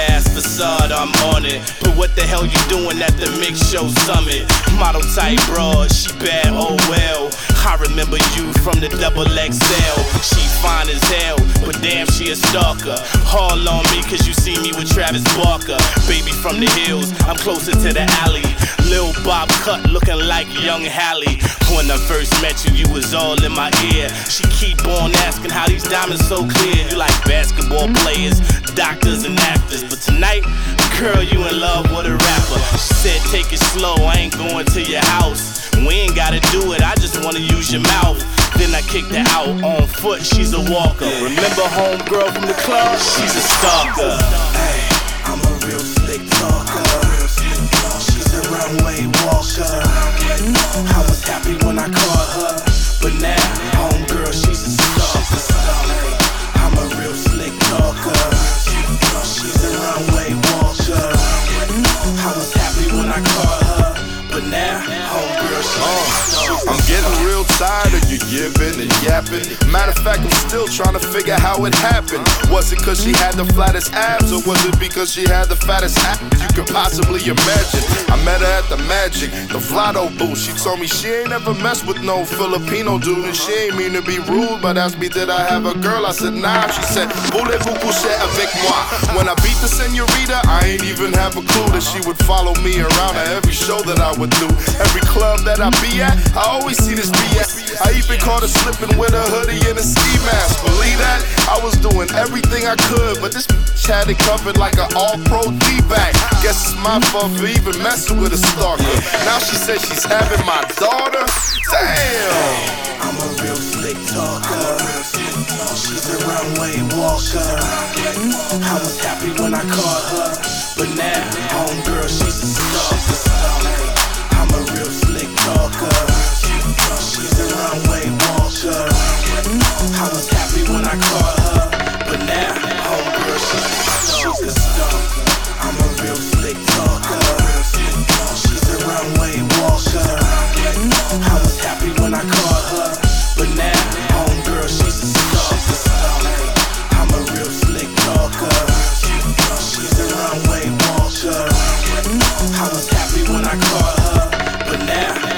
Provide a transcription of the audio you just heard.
fast facade, I'm on it. But what the hell you doing at the Mix Show Summit? Model type broad, she bad, oh well. I remember you from the XXL. She fine as hell, but damn she a stalker. Haul on me cause you see me with Travis Barker. Baby from the hills, I'm closer to the alley. Lil Bob cut looking like young Halle. When I first met you, you was all in my ear. She keep on asking how these diamonds so clear. You like basketball players, doctors and actors. But tonight, girl, you in love with a rapper. She said take it slow, I ain't going to your house. We ain't gotta do it, I just wanna use your mouth. Then I kicked her out on foot, she's a walker. Remember homegirl from the club? She's a stalker. Hey, I'm a real slick talker. She's a runway walker. I was happy when I caught her, but now homegirl, she's a stalker. Hey, I'm a real slick talker. She's a runway walker. I was happy when I caught her, but now homegirl, she's a stalker. I'm getting real tired of you yipping and yapping. Matter of fact, I'm still trying to figure how it happened. Was it cause she had the flattest abs, or was it because she had the fattest ass you could possibly imagine? I met her at the Magic, the Vlado booth. She told me she ain't ever messed with no Filipino dude, and she ain't mean to be rude, but asked me did I have a girl. I said nah. She said voulez-vous coucher avec moi? When I beat the senorita, I ain't even have a clue that she would follow me around at every show that I would do. Every club that I be at, I always see this BS. I even caught her slipping with a hoodie and a ski mask. Believe that? I was doing everything I could, but this bitch had it covered like an all-pro D-bag. Guess it's my fault for even messing with a stalker. Now she says she's having my daughter. Damn! I'm a real slick talker. She's a runway walker. I was happy when I caught her, but now homegirl, she's a stalker. I'm a real slick talker. She's a runway walker. I was happy when I caught her, but now homegirl, she's a stalker. I'm a real slick talker. She's a runway walker. I was happy when I caught her, but now homegirl, she's a stalker. I'm a real slick talker. She's a runway walker. I was happy when I caught her, but now